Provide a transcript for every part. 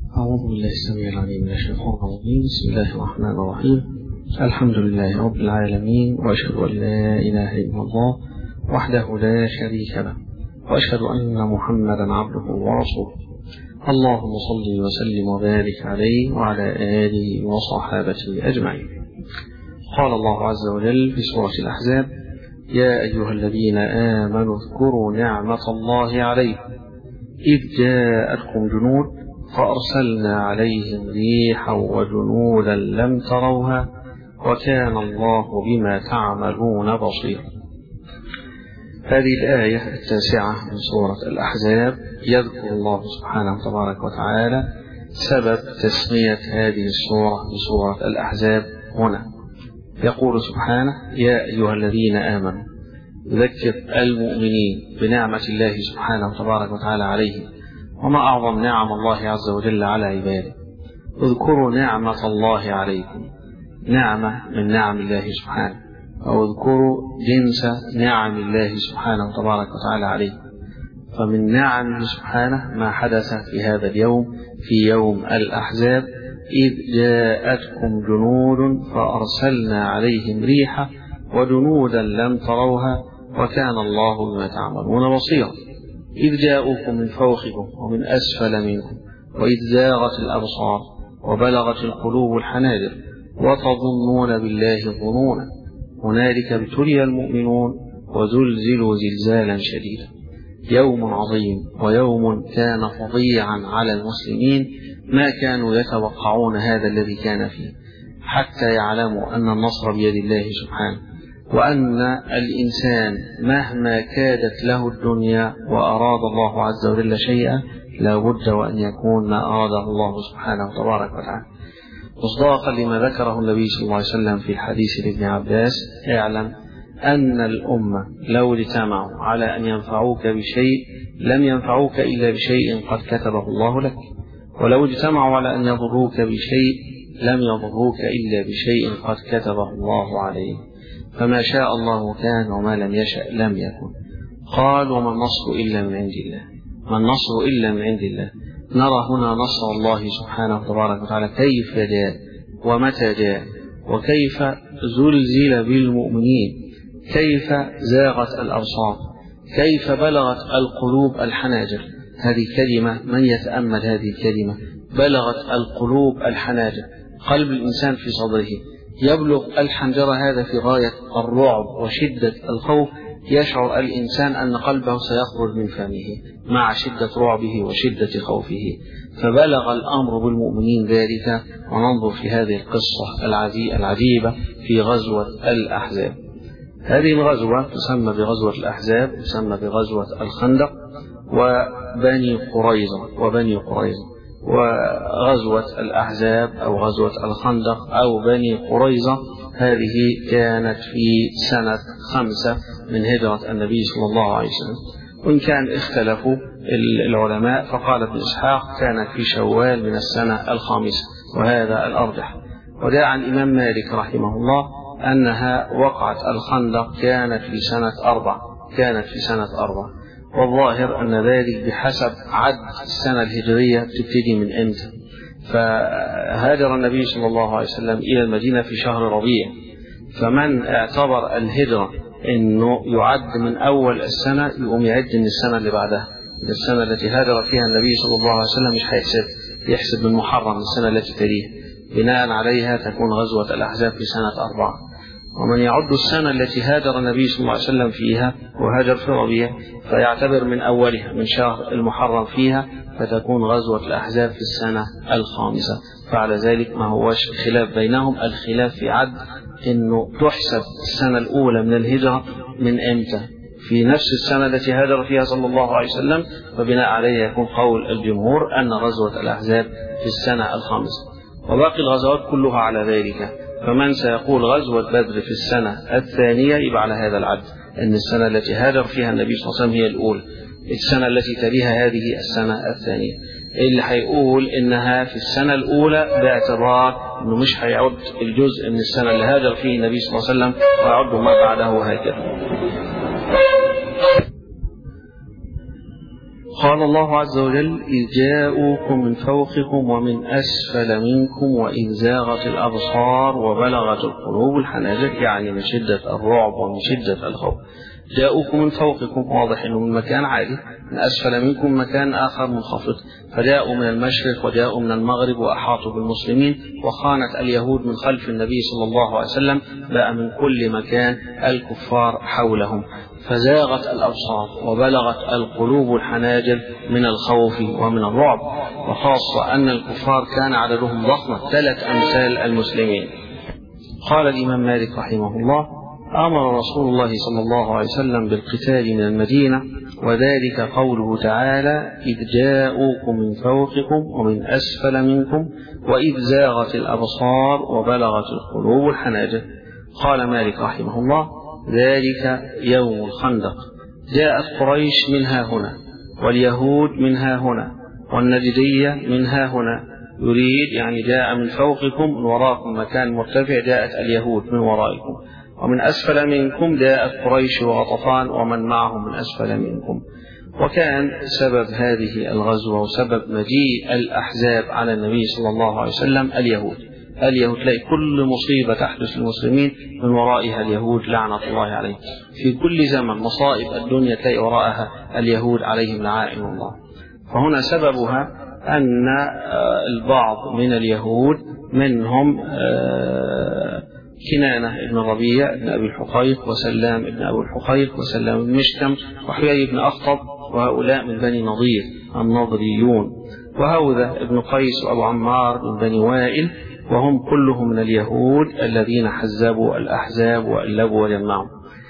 أعوذ بالله السميع العليم من الشيطان الرجيم. بسم الله الرحمن الرحيم. الحمد لله رب العالمين، وأشهد أن لا إله إلا الله وحده لا شريك له، وأشهد أن محمدا عبده ورسوله. اللهم صل وسلم وبارك عليه وعلى آله وصحابته أجمعين. قال الله عز وجل في سورة الأحزاب: يا أيها الذين آمنوا اذكروا نعمة الله عليكم إذ جاءتكم جنود فأرسلنا عليهم ريحا وجنودا لم تروها وكان الله بما تعملون بصيرا. هذه الآية 9 من سورة الأحزاب يذكر الله سبحانه تبارك وتعالى سبب تسمية هذه السورة بسورة الأحزاب هنا. يقول سبحانه: يا أيها الذين آمنوا، يذكر المؤمنين بنعمة الله سبحانه تبارك وتعالى عليهم، وما أعظم نعم الله عز وجل على عباده. اذكروا نعمة الله عليكم، نعمة من نعم الله سبحانه، أو اذكروا جنس نعم الله سبحانه تبارك وتعالى عليكم. فمن نعمه سبحانه ما حدث في هذا اليوم، في يوم الأحزاب: إذ جاءتكم جنود فأرسلنا عليهم ريحا وجنودا لم تروها وكان الله بما تعملون بصيرا. إذ جاءوكم من فوقكم ومن أسفل منكم وإذ زاغت الأبصار وبلغت القلوب الحناجر وتظنون بالله الظنونا هنالك ابتلي المؤمنون وزلزلوا زلزالا شديدا. يوم عظيم ويوم كان فظيعا على المسلمين، ما كانوا يتوقعون هذا الذي كان فيه، حتى يعلموا أن النصر بيد الله سبحانه، وأن الإنسان مهما كادت له الدنيا وأراد الله عز وجل شيئا لا بد وأن يكون ما أراده الله سبحانه تبارك وتعالى. مصداقا لما ذكره النبي صلى الله عليه وسلم في الحديث لابن عباس: اعلم أن الأمة لو اجتمعوا على أن ينفعوك بشيء لم ينفعوك إلا بشيء قد كتبه الله لك، ولو اجتمعوا على أن يضروك بشيء لم يضروك إلا بشيء قد كتبه الله عليه، فما شاء الله كان وما لم يشأ لم يكن. قال: وما النصر إلا من عند الله، ما النصر إلا من عند الله. نرى هنا نصر الله سبحانه تبارك وتعالى كيف جاء ومتى جاء، وكيف زلزل بالمؤمنين، كيف زاغت الأبصار، كيف بلغت القلوب الحناجر. هذه كلمة من يتأمل هذه الكلمة: بلغت القلوب الحناجر، قلب الإنسان في صدره يبلغ الحنجرة، هذا في غاية الرعب وشدة الخوف. يشعر الإنسان أن قلبه سيخرج من فمه مع شدة رعبه وشدة خوفه. فبلغ الأمر بالمؤمنين ذلك. وننظر في هذه القصة العجيبة في غزوة الأحزاب. هذه الغزوة تسمى بغزوة الأحزاب، تسمى بغزوة الخندق وبني قريظة. وغزوة الأحزاب أو غزوة الخندق أو بني قريظة هذه كانت في سنة 5 من هجرة النبي صلى الله عليه وسلم، وإن كان اختلفوا العلماء، فقال ابن إسحاق كانت في شوال من السنة 5، وهذا الأرجح. وجاء عن الإمام مالك رحمه الله أنها وقعت الخندق كانت في سنة 4. والظاهر أن ذلك بحسب عد السنة الهجرية تبتدي من إمتى. فهاجر النبي صلى الله عليه وسلم إلى المدينة في شهر ربيع، فمن اعتبر الهجرة أنه يعد من أول السنة يقوم يعد من السنة اللي بعدها. السنة التي هاجر فيها النبي صلى الله عليه وسلم مش يحسب من محرم السنة التي تليها، بناء عليها تكون غزوة الأحزاب في سنة 4. ومن يعد السنة التي هاجر النبي صلى الله عليه وسلم فيها وهاجر في ربيع فيعتبر من أولها من شهر المحرم فيها، فتكون غزوة الأحزاب في السنة 5. فعلى ذلك ما هوش خلاف بينهم، الخلاف في عد أنه تحسب السنة الأولى من الهجرة من إمتى، في نفس السنة التي هاجر فيها صلى الله عليه وسلم، فبناء عليه يكون قول الجمهور أن غزوة الأحزاب في السنة 5. وباقي الغزوات كلها على ذلك. فمن سيقول غزوة بدر في السنة 2 يبقى على هذا العد، أن السنة التي هاجر فيها النبي صلى الله عليه وسلم هي الأولى، السنة التي تليها هذه السنة 2. اللي هيقول إنها في السنة الأولى باعتبار أنه مش هيعد الجزء من السنة اللي هاجر فيه النبي صلى الله عليه وسلم ويعد ما بعده هكذا. قال الله عز وجل: إذ جاءوكم من فوقكم ومن أسفل منكم وإذ زاغت الأبصار وبلغت القلوب الحناجر، يعني من شدة الرعب ومن شدة الخوف. جاءوكم من فوقكم، واضح أنه من مكان عالي، من أسفل منكم مكان آخر منخفض، فجاءوا من المشرق وجاءوا من المغرب وأحاطوا بالمسلمين، وخانت اليهود من خلف النبي صلى الله عليه وسلم، بقى من كل مكان الكفار حولهم، فزاغت الأبصار وبلغت القلوب الحناجر من الخوف ومن الرعب، وخاصة أن الكفار كان عددهم ضخم 3 أمثال المسلمين. قال الإمام مالك رحمه الله: أمر رسول الله صلى الله عليه وسلم بالقتال من المدينة، وذلك قوله تعالى: إذ جاءوكم من فوقكم ومن أسفل منكم وإذ زاغت الأبصار وبلغت القلوب الحناجر. قال مالك رحمه الله: ذلك يوم الخندق، جاءت قريش من ها هنا، واليهود من ها هنا، والنجدية من ها هنا، يريد يعني جاء من فوقكم من وراءكم مكان مرتفع، جاءت اليهود من ورائكم، ومن أسفل منكم جاءت قريش وغطفان ومن معهم من أسفل منكم. وكان سبب هذه الغزوة وسبب مجيء الأحزاب على النبي صلى الله عليه وسلم اليهود تلاقي كل مصيبة تحدث للمسلمين من ورائها اليهود لعنة الله عليهم. في كل زمن مصائب الدنيا تلاقي وراءها اليهود عليهم لعائن الله. فهنا سببها أن البعض من اليهود منهم كنانة ابن ربيع بن أبي الحقيق، وسلام ابن أبي الحقيق، وسلام بن مشكم، وحيي بن أخطب، وهؤلاء من بني نضير النضريون، وهوذا ابن قيس وأبو عمار من بني وائل، وهم كلهم من اليهود الذين حزبوا الأحزاب وألبوا وجمعوا.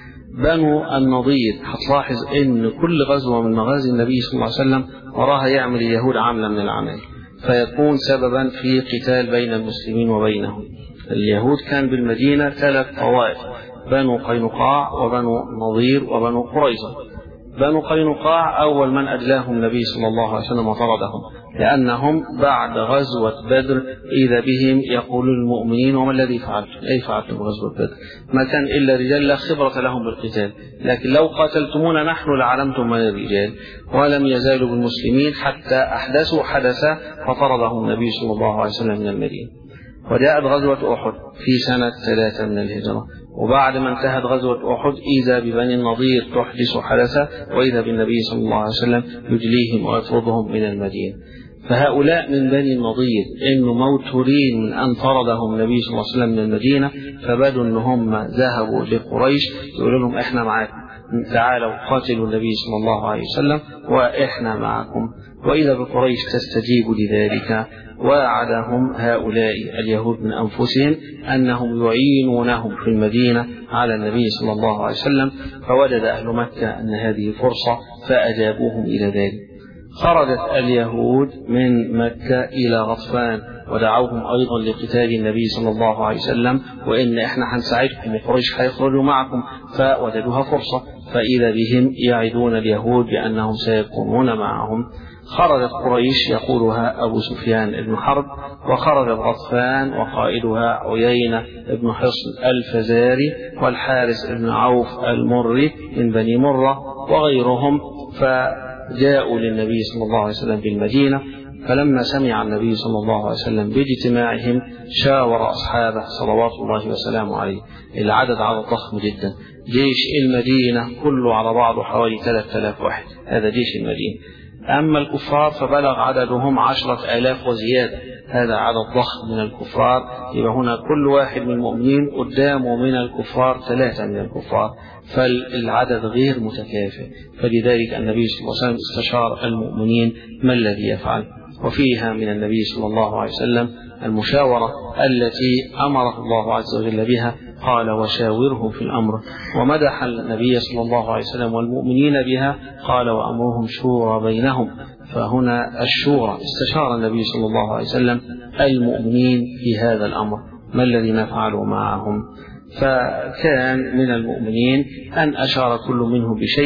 بنو النضير هتلاحظ ان كل غزوة من مغازي النبي صلى الله عليه وسلم وراها يعمل اليهود عملا من العمل، فيكون سببا في قتال بين المسلمين وبينهم. اليهود كان بالمدينة 3 طوائف: بنو قينقاع وبنو نضير وبنو قريظة. بنو قينقاع أول من أدلاهم النبي صلى الله عليه وسلم وطردهم، لأنهم بعد غزوة بدر إذا بهم يقول المؤمنين: وما الذي فعلتم؟ أي فعلتم غزوة بدر؟ ما كان إلا رجال لا خبرة لهم بالقتال، لكن لو قاتلتمونا نحن لعلمتم من الرجال. ولم يزالوا بالمسلمين حتى أحدثوا حدثا فطردهم النبي صلى الله عليه وسلم من المدينة. وجاءت غزوة أحد في سنة 3 من الهجرة، وبعد ما انتهت غزوة أحد إذا ببني النضير تحدث حدثا، وإذا بالنبي صلى الله عليه وسلم يجليهم ويطردهم من المدينة. فهؤلاء من بني النضير إنه موتورين من أن طردهم النبي صلى الله عليه وسلم من المدينة، فبدوا إن هم ذهبوا لقريش يقولوا لهم: إحنا معاكم، تعالوا قاتلوا النبي صلى الله عليه وسلم وإحنا معكم. وإذا بقريش تستجيب لذلك، وعدهم هؤلاء اليهود من أنفسهم أنهم يعينونهم في المدينة على النبي صلى الله عليه وسلم، فوجد أهل مكة أن هذه فرصة فأجابوهم إلى ذلك. خرجت اليهود من مكة إلى غطفان ودعوهم أيضا لقتال النبي صلى الله عليه وسلم، وإن إحنا هنساعدكم وقريش هيخرجوا معكم، فوجدوها فرصة، فإذا بهم يعدون اليهود بأنهم سيكونون معهم. خرجت قريش يقولها أبو سفيان بن حرب، وخرجت غطفان وقائدها عيينة بن حصن الفزاري، والحارس بن عوف المري من بني مرة، وغيرهم، فجاءوا للنبي صلى الله عليه وسلم بالمدينة. فلما سمع النبي صلى الله عليه وسلم باجتماعهم شاور أصحابه صلوات الله وسلامه عليه. العدد عدد ضخم جدا، جيش المدينة كله على بعضه حوالي 3000 واحد، هذا جيش المدينة. أما الكفار فبلغ عددهم 10,000 وزيادة، هذا عدد ضخم من الكفار. يبقى هنا كل واحد من المؤمنين قدامه من الكفار 3 من الكفار، فالعدد غير متكافئ. فلذلك النبي صلى الله عليه وسلم استشار المؤمنين ما الذي يفعل. وفيها من النبي صلى الله عليه وسلم المشاورة التي أمره الله عز وجل بها، قال: وشاورهم في الأمر. ومدح النبي صلى الله عليه وسلم والمؤمنين بها، قال: وأمرهم شورى بينهم. فهنا الشورى، استشار النبي صلى الله عليه وسلم المؤمنين في هذا الأمر ما الذي نفعل معهم. فكان من المؤمنين أن أشار كل منهم بشيء،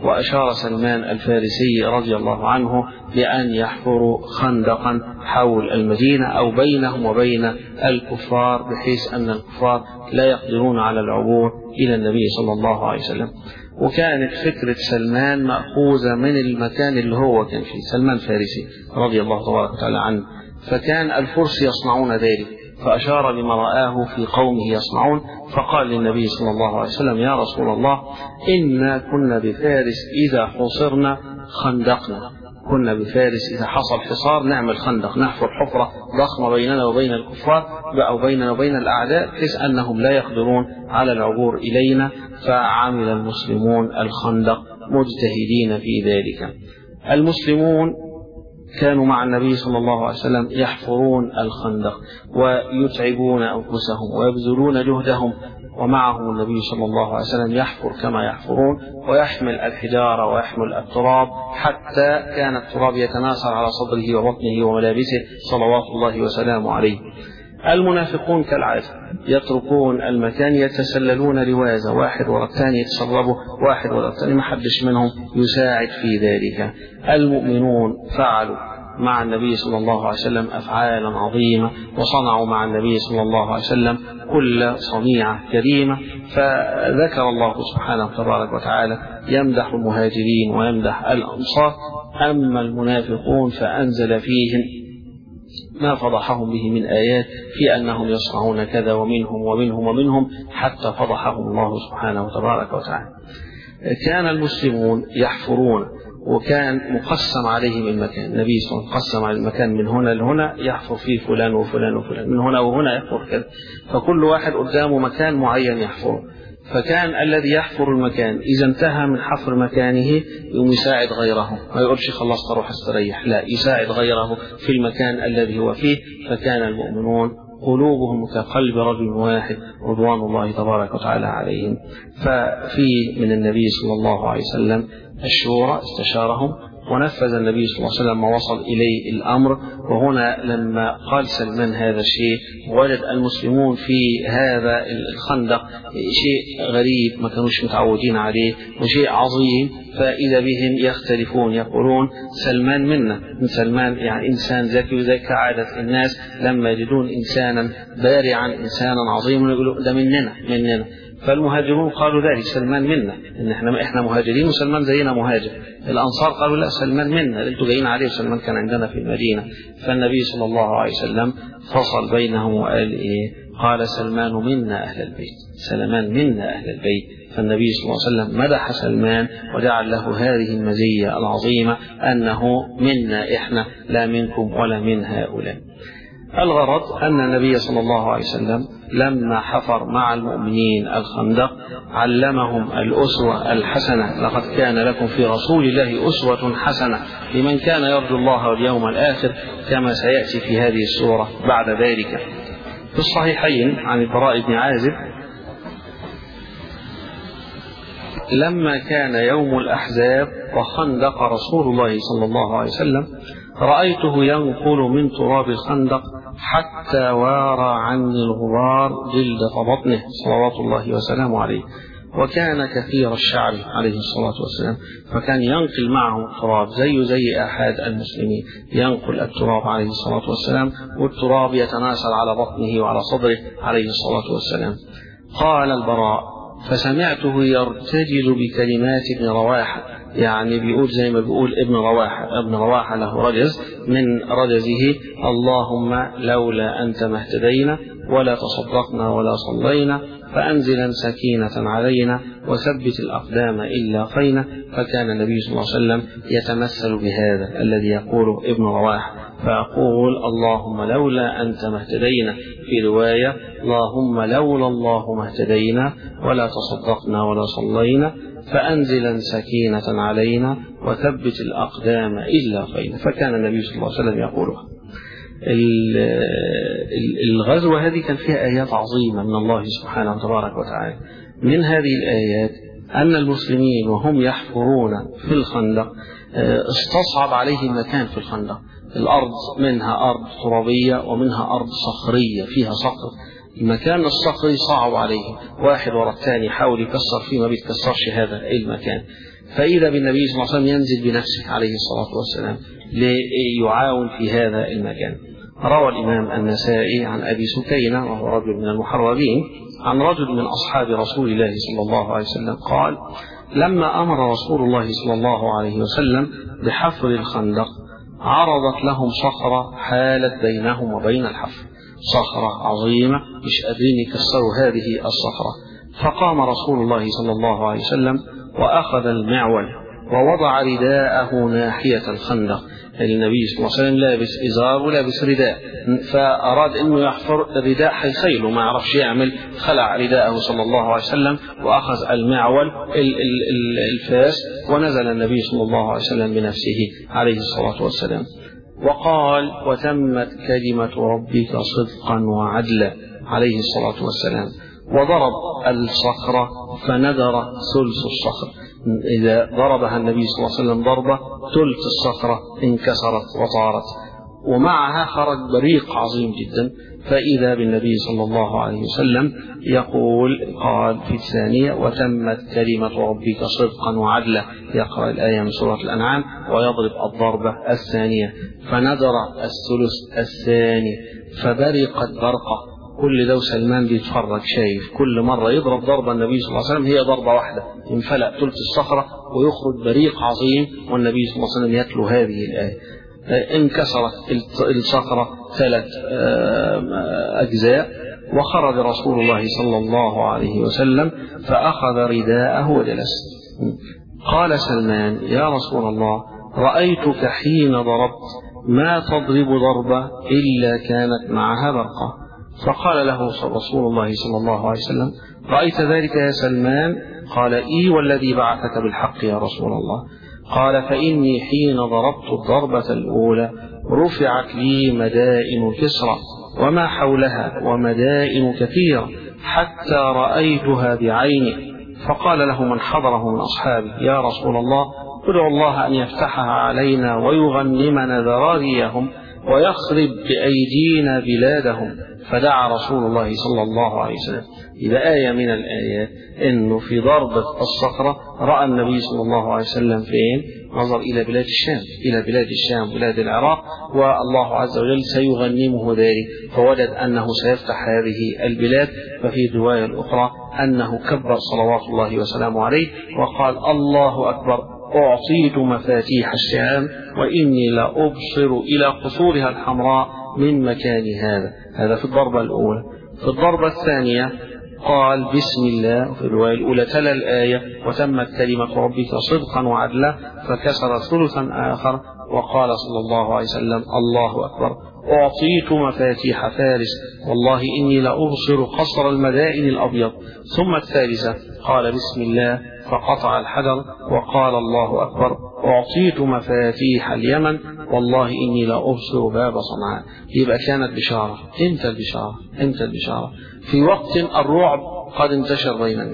وأشار سلمان الفارسي رضي الله عنه بأن يحفروا خندقا حول المدينة أو بينهم وبين الكفار، بحيث أن الكفار لا يقدرون على العبور إلى النبي صلى الله عليه وسلم. وكانت فكرة سلمان مأخوذة من المكان اللي هو كان فيه. سلمان الفارسي رضي الله تبارك وتعالى عنه، فكان الفرس يصنعون ذلك، فأشار لما رآه في قومه يصنعون، فقال للنبي صلى الله عليه وسلم: يا رسول الله، إنا كنا بفارس إذا حصرنا خندقنا. كنا بفارس إذا حصل حصار نعمل خندق، نحفر حفرة ضخمة بيننا وبين الكفار أو بيننا وبين الأعداء، بحيث أنهم لا يقدرون على العبور إلينا. فعمل المسلمون الخندق مجتهدين في ذلك. المسلمون كانوا مع النبي صلى الله عليه وسلم يحفرون الخندق ويتعبون أنفسهم ويبذلون جهدهم، ومعهم النبي صلى الله عليه وسلم يحفر كما يحفرون، ويحمل الحجارة ويحمل التراب، حتى كان التراب يتناثر على صدره وبطنه وملابسه صلوات الله وسلامه عليه. المنافقون كالعادة يتركون المكان، يتسللون لوازة، واحد ورا الثاني يتسربوا، واحد ورا الثاني، ما حدش منهم يساعد في ذلك. المؤمنون فعلوا مع النبي صلى الله عليه وسلم أفعالا عظيمة، وصنعوا مع النبي صلى الله عليه وسلم كل صنيعة كريمة. فذكر الله سبحانه تبارك وتعالى يمدح المهاجرين ويمدح الأنصار. أما المنافقون فأنزل فيهم ما فضحهم به من آيات في أنهم يصنعون كذا ومنهم ومنهم ومنهم، حتى فضحهم الله سبحانه تبارك وتعالى. كان المسلمون يحفرون، وكان مقسم عليهم المكان. النبي صلى الله عليه وسلم قسم على المكان من هنا لهنا، يحفر فيه فلان وفلان وفلان، من هنا وهنا يحفر كذا، فكل واحد قدامه مكان معين يحفره. فكان الذي يحفر المكان إذا انتهى من حفر مكانه يقوم يساعد غيره، ما يقولش خلاص اروح استريح، لا، يساعد غيره في المكان الذي هو فيه. فكان المؤمنون قلوبهم كقلب رجل واحد رضوان الله تبارك وتعالى عليهم. ففي من النبي صلى الله عليه وسلم الشورى، استشارهم ونفذ النبي صلى الله عليه وسلم ما وصل إليه الأمر. وهنا لما قال سلمان هذا الشيء، وجد المسلمون في هذا الخندق شيء غريب ما كانوش متعودين عليه وشيء عظيم، فإذا بهم يختلفون يقولون سلمان منا. سلمان يعني إنسان ذكي، وذلك كعادة الناس لما يجدون إنسانا بارعا إنسانا عظيما يقولوا ده مننا. فالمهاجرون قالوا ذلك، سلمان منا، إن إحنا مهاجرين وسلمان زينا مهاجر. الأنصار قالوا لا، سلمان منا، أنتوا جايين عليه، وسلمان كان عندنا في المدينة. فالنبي صلى الله عليه وسلم فصل بينهم وقال إيه؟ قال سلمان منا أهل البيت، سلمان منا أهل البيت. فالنبي صلى الله عليه وسلم مدح سلمان وجعل له هذه المزية العظيمة أنه منا إحنا، لا منكم ولا من هؤلاء. الغرض أن النبي صلى الله عليه وسلم لما حفر مع المؤمنين الخندق علمهم الأسوة الحسنة: لقد كان لكم في رسول الله أسوة حسنة لمن كان يرجو الله واليوم الآخر، كما سيأتي في هذه السورة بعد ذلك. في الصحيحين عن البراء بن عازب: لما كان يوم الأحزاب وخندق رسول الله صلى الله عليه وسلم رأيته ينقل من تراب الخندق حتى وارى عني الغبار جلدة بطنه صلوات الله وسلامه عليه، وكان كثير الشعر عليه الصلاة والسلام، فكان ينقل معه التراب زي أحد المسلمين، ينقل التراب عليه الصلاة والسلام، والتراب يتناثر على بطنه وعلى صدره عليه الصلاة والسلام. قال البراء: فسمعته يرتجل بكلمات ابن رواحة، يعني بيقول زي ما بيقول ابن رواحة له رجز، من رجزه: اللهم لولا أنت ما اهتدينا ولا تصدقنا ولا صلينا، فأنزلا سكينة علينا وثبت الأقدام إلا قينا. فكان النبي صلى الله عليه وسلم يتمثل بهذا الذي يقوله ابن رواحة، فأقول: اللهم لولا أنت ما اهتدينا، في رواية: اللهم لولا الله ما اهتدينا ولا تصدقنا ولا صلينا، فأنزلا سكينة علينا وثبت الأقدام إلا قينا. فكان النبي صلى الله عليه وسلم يقولها. الغزوة هذه كان فيها آيات عظيمة من الله سبحانه تبارك وتعالى. من هذه الآيات أن المسلمين وهم يحفرون في الخندق استصعب عليهم مكان في الخندق. الأرض منها أرض ترابية ومنها أرض صخرية فيها صخر، المكان الصخري صعب عليه، واحد ورا الثاني حاول يكسر فيه ما بيتكسرش هذا المكان، فإذا بالنبي صلى الله عليه وسلم ينزل بنفسه عليه الصلاة والسلام ليعاون في هذا المكان. روى الإمام النسائي عن أبي سكينة وهو رجل من المحررين عن رجل من أصحاب رسول الله صلى الله عليه وسلم قال: لما أمر رسول الله صلى الله عليه وسلم بحفر الخندق عرضت لهم صخرة حالت بينهم وبين الحفر، صخرة عظيمة مش قادرين يكسروا هذه الصخرة. فقام رسول الله صلى الله عليه وسلم وأخذ المعول ووضع رداءه ناحية الخندق. النبي صلى الله عليه وسلم لابس إزار ولابس رداء، فأراد أنه يحفر الرداء حيخيله ما عرفش يعمل، خلع رداءه صلى الله عليه وسلم وأخذ المعول الفاس، ونزل النبي صلى الله عليه وسلم بنفسه عليه الصلاة والسلام وقال: وتمت كلمة ربك صدقا وعدلا عليه الصلاة والسلام، وضرب الصخرة فندر ثلث الصخر. إذا ضربها النبي صلى الله عليه وسلم ضربة ثلث الصخرة انكسرت وطارت، ومعها خرج بريق عظيم جدا. فإذا بالنبي صلى الله عليه وسلم قال في الثانية: وتمت كلمة ربك صدقا وعدلا، يقرأ الآية من سورة الأنعام ويضرب الضربة الثانية، فندر الثلث الثاني فبرقت برقة. كل ده سلمان بيتفرج شايف، كل مرة يضرب ضربة النبي صلى الله عليه وسلم هي ضربة واحدة ينفلق ثلث الصخرة ويخرج بريق عظيم، والنبي صلى الله عليه وسلم يتلو هذه الآية. انكسرت الصخرة 3 أجزاء، وخرج رسول الله صلى الله عليه وسلم فأخذ رداءه وجلس. قال سلمان: يا رسول الله، رأيتك حين ضربت ما تضرب ضربة إلا كانت معها برقة. فقال له رسول الله صلى الله عليه وسلم: رأيت ذلك يا سلمان؟ قال: إي والذي بعثك بالحق يا رسول الله. قال: فإني حين ضربت الضربة الأولى رفعت لي مدائن كسرى وما حولها ومدائن كثيرة حتى رأيتها بعيني. فقال له من حضره من أصحابه: يا رسول الله، ادعو الله أن يفتحها علينا ويغنمنا ذراريهم ويخرب بأيدينا بلادهم. فدعا رسول الله صلى الله عليه وسلم. إذا آية من الآيات أنه في ضربة الصخرة رأى النبي صلى الله عليه وسلم فين؟ نظر إلى بلاد الشام، إلى بلاد الشام بلاد العراق، والله عز وجل سيغنمه ذلك، فوجد أنه سيفتح هذه البلاد. ففي الرواية الأخرى أنه كبر صلوات الله وسلامه عليه وقال: الله أكبر، أعطيت مفاتيح الشام وإني لأبصر إلى قصورها الحمراء من مكان هذا في الضربة الأولى. في الضربة الثانية قال: بسم الله. وفي الرواية الأولى تلا الآية: وتمت كلمة ربك صدقا وعدلا، فكسر ثلثا آخر وقال صلى الله عليه وسلم: الله أكبر، أعطيت مفاتيح فارس والله إني لأبصر قصر المدائن الأبيض. ثم الثالثة قال: بسم الله، فقطع الحجر وقال: الله أكبر، أعطيت مفاتيح اليمن والله إني لأبصر باب صنعاء. يبقى كانت بشارة. إمتى البشارة؟ في وقت الرعب قد انتشر بين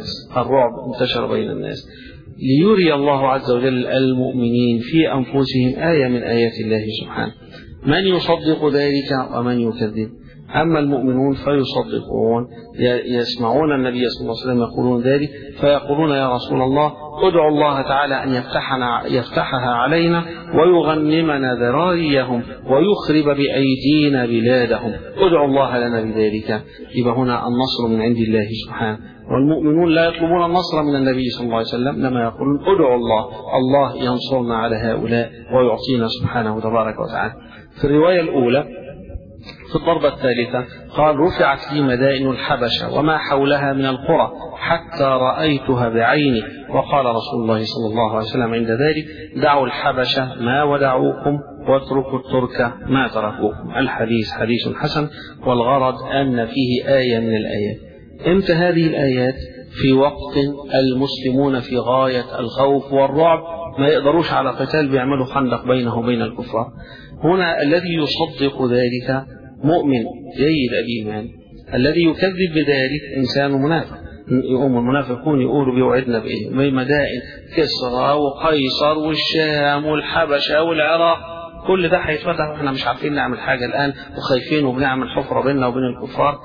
الناس، ليري الله عز وجل المؤمنين في أنفسهم آية من آيات الله سبحانه، من يصدق ذلك ومن يكذب. أما المؤمنون فيصدقون، يسمعون النبي صلى الله عليه وسلم يقولون ذلك، فيقولون: يا رسول الله، ادعو الله تعالى أن يفتحها علينا ويغنمنا ذراريهم ويخرب بأيدينا بلادهم، ادعو الله لنا بذلك. يبقى هنا النصر من عند الله سبحانه، والمؤمنون لا يطلبون النصر من النبي صلى الله عليه وسلم، لما يقولون: ادعو الله ينصرنا على هؤلاء ويعطينا سبحانه تبارك وتعالى. في الرواية الأولى في الضربة الثالثة قال: رفعت لي مدائن الحبشة وما حولها من القرى حتى رأيتها بعيني. وقال رسول الله صلى الله عليه وسلم عند ذلك: دعوا الحبشة ما ودعوكم واتركوا الترك ما تركوكم. الحديث حديث حسن، والغرض أن فيه آية من الآيات. امتى هذه الآيات؟ في وقت المسلمون في غاية الخوف والرعب، ما يقدروش على قتال، بيعملوا خندق بينه وبين الكفار. هنا الذي يصدق ذلك مؤمن جيد الإيمان، الذي يكذب بذلك إنسان منافق. يقوم المنافقون يقولوا: بيوعدنا بإيه؟ بمدائن كسرى وقيصر والشام والحبشة والعراق، كل ده هيتفتح واحنا مش عارفين نعمل حاجة الآن، وخايفين وبنعمل حفرة بيننا وبين الكفار.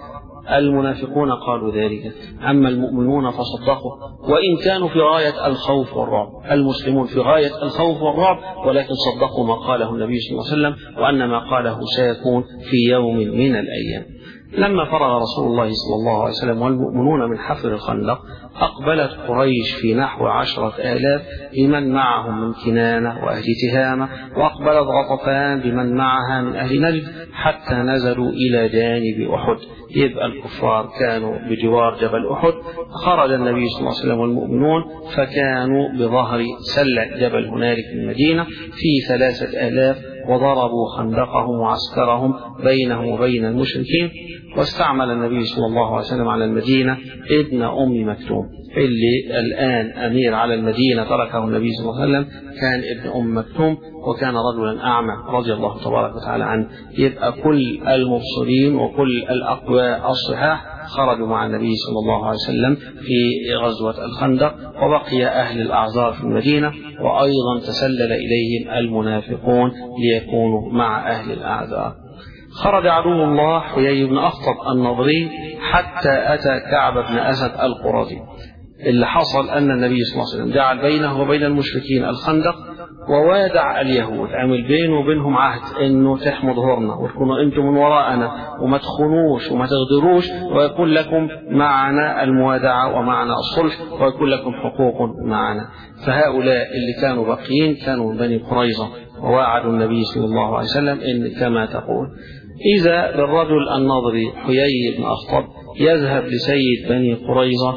المنافقون قالوا ذلك، أما المؤمنون فصدقوا وإن كانوا في غاية الخوف والرعب. المسلمون في غاية الخوف والرعب ولكن صدقوا ما قاله النبي صلى الله عليه وسلم وأن ما قاله سيكون في يوم من الأيام. لما فرغ رسول الله صلى الله عليه وسلم والمؤمنون من حفر الخندق أقبلت قريش في نحو 10,000 بمن معهم من كنانة وأهل تهامة، وأقبلت غطفان بمن معها من أهل نجد حتى نزلوا إلى جانب أحد. يبقى الكفار كانوا بجوار جبل أحد، خرج النبي صلى الله عليه وسلم والمؤمنون فكانوا بظهر سلة جبل هنالك في المدينة في 3,000، وضربوا خندقهم وعسكرهم بينهم وبين المشركين. واستعمل النبي صلى الله عليه وسلم على المدينة ابن أم مكتوم، اللي الآن أمير على المدينة تركه النبي صلى الله عليه وسلم كان ابن أم مكتوم، وكان رجلا أعمى رضي الله تبارك وتعالى عنه. يبقى كل المبصرين وكل الأقوياء الصحاح خرجوا مع النبي صلى الله عليه وسلم في غزوة الخندق، وبقي أهل الأعذار في المدينة، وأيضا تسلل إليهم المنافقون ليكونوا مع أهل الأعذار. خرج عدو الله حيي بن أخطب النضري حتى أتى كعب بن أسد القرظي. اللي حصل أن النبي صلى الله عليه وسلم جعل بينه وبين المشركين الخندق، ووادع اليهود، عمل بينه وبينهم عهد انه تحموا ظهورنا وتكونوا انتم من وراءنا وما تخونوش وما تغدروش، ويكون لكم معنا الموادعة ومعنا الصلح ويكون لكم حقوق معنا. فهؤلاء اللي كانوا باقيين كانوا من بني قريظة، ووعدوا النبي صلى الله عليه وسلم ان كما تقول. إذا بالرجل النضري حيي بن أخطب يذهب لسيد بني قريظة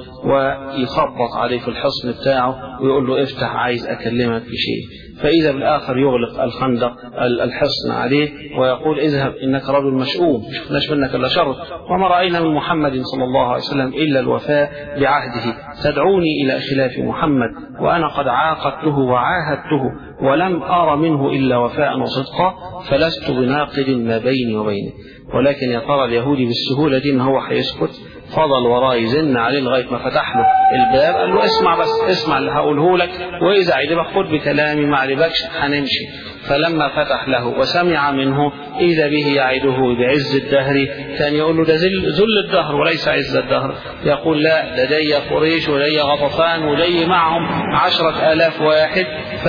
ويخبط عليه في الحصن بتاعه ويقول له افتح عايز أكلمك في شيء، فإذا بالآخر يغلق الخندق الحصن عليه ويقول اذهب إنك رجل مشؤوم، شفناش منك إلا شر، وما رأينا من محمد صلى الله عليه وسلم إلا الوفاء بعهده، تدعوني إلى خلاف محمد وأنا قد عاقدته وعاهدته ولم أرى منه إلا وفاء وصدقا، فلست بناقد ما بيني وبينه. ولكن يا ترى اليهودي بالسهولة دي إن هو هيسكت؟ فضل وراه يزن عليه لغاية ما فتح له الباب، قال له اسمع بس، اسمع اللي هقوله لك، وإذا عجبك خد بكلامي، ما عجبكش هنمشي. فلما فتح له وسمع منه إذا به يعده بعز الدهر، كان يقول له ده ذل الدهر وليس عز الدهر. يقول لا، لدي قريش ولدي غطفان ولدي معهم 10,000 واحد،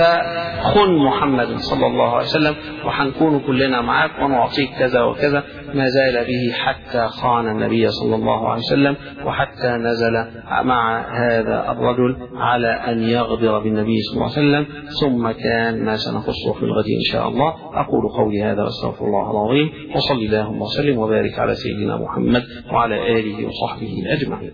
فخن محمد صلى الله عليه وسلم وحنكون كلنا معاك ونعطيك كذا وكذا. ما زال به حتى خان النبي صلى الله عليه وسلم، وحتى نزل مع هذا الرجل على أن يغدر بالنبي صلى الله عليه وسلم. ثم كان ما سنقصه في الغد إن شاء الله. أقول قولي هذا واستغفر الله العظيم، وصلي اللهم وسلم وبارك على سيدنا محمد وعلى آله وصحبه أجمعين.